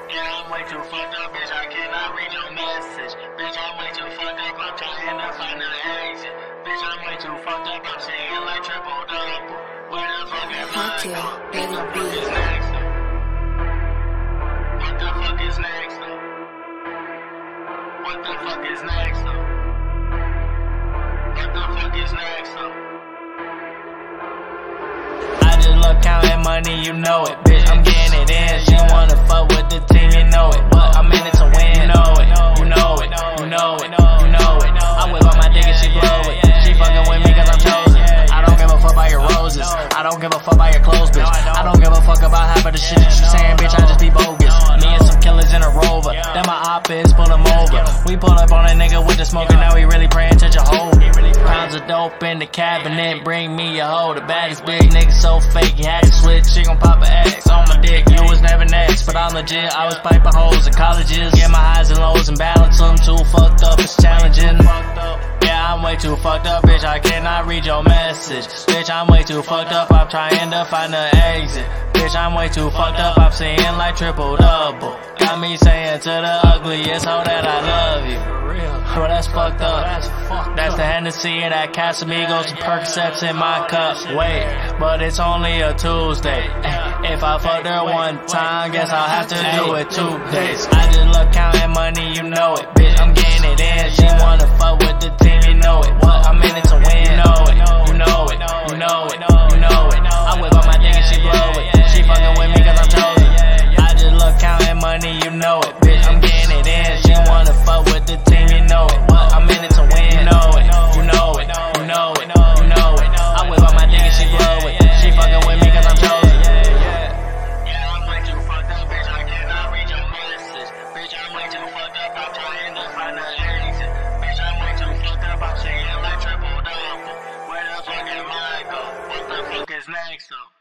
Yeah, I'm way too fucked up, bitch. I cannot read your message. Bitch, I'm way too fucked up. I'm trying to find an exit. Bitch, I'm way too fucked up. I'm saying like triple double. Where the fuck am I? Fuck you, What the baby. fuck is next? What the fuck is next? What the fuck is next? What the fuck is next? I just love counting money, you know it, bitch. I'm getting it in. She wanna fuck with the team, you know it. But I'm in it to win. You know it, you know it, you know it, you know it. I whip out my dick and she blow it. She fucking with me cause I'm chosen. I don't give a fuck about your roses. I don't give a fuck about your clothes, bitch. I don't give a fuck about half of the shit that you saying, bitch. I just be bogus. Me and some killers in a Rover. Then my op is pull him over. We pull up on a nigga with the smoker. Now we really praying to Jehovah. Pounds of dope in the cabinet. Bring me a hoe. The baddest big nigga so fake. He had to switch. She gon' pop a X on my dick. You was never next, but I'm legit. I was piping holes in colleges. Get my highs and lows and balance them. Too fucked up. It's challenging. Yeah, I'm way too fucked up, bitch. I cannot read your message. Bitch, I'm way too fucked up. I'm trying to find an exit. Bitch, I'm way too fucked up. I'm seeing like triple double. Got me saying to the ugliest hoe that I love you. Bro, that's fucked up. That's the Hennessy and that Casamigos and Percocets in my cup. Wait, but it's only a Tuesday. If I fucked her one time, guess I'll have to do it 2 days. I just love counting money, you know it, bitch. I'm getting it in. She wanna fuck with the team, you know it. What? I'm in it to win. You know it, you know it, you know it, you know it. I whip out my dick and she blow it. She fucking with me cause I'm chosen. I just love counting money, you know it, bitch. I'm getting it in. She wanna fuck with the team, you know it. What? I'm in it to win. You know it, you know it, you know it, you know it. I whip out my dick and she blow it. She fucking with me cause I'm chosen. Yeah, I'm way too fucked up, bitch. I cannot read your message. Bitch, I'm way too fucked up. I'm trying to find an exit. Bitch, I'm way too fucked up. I'm saying like triple double. Where the fuck am I go? What the fuck is next?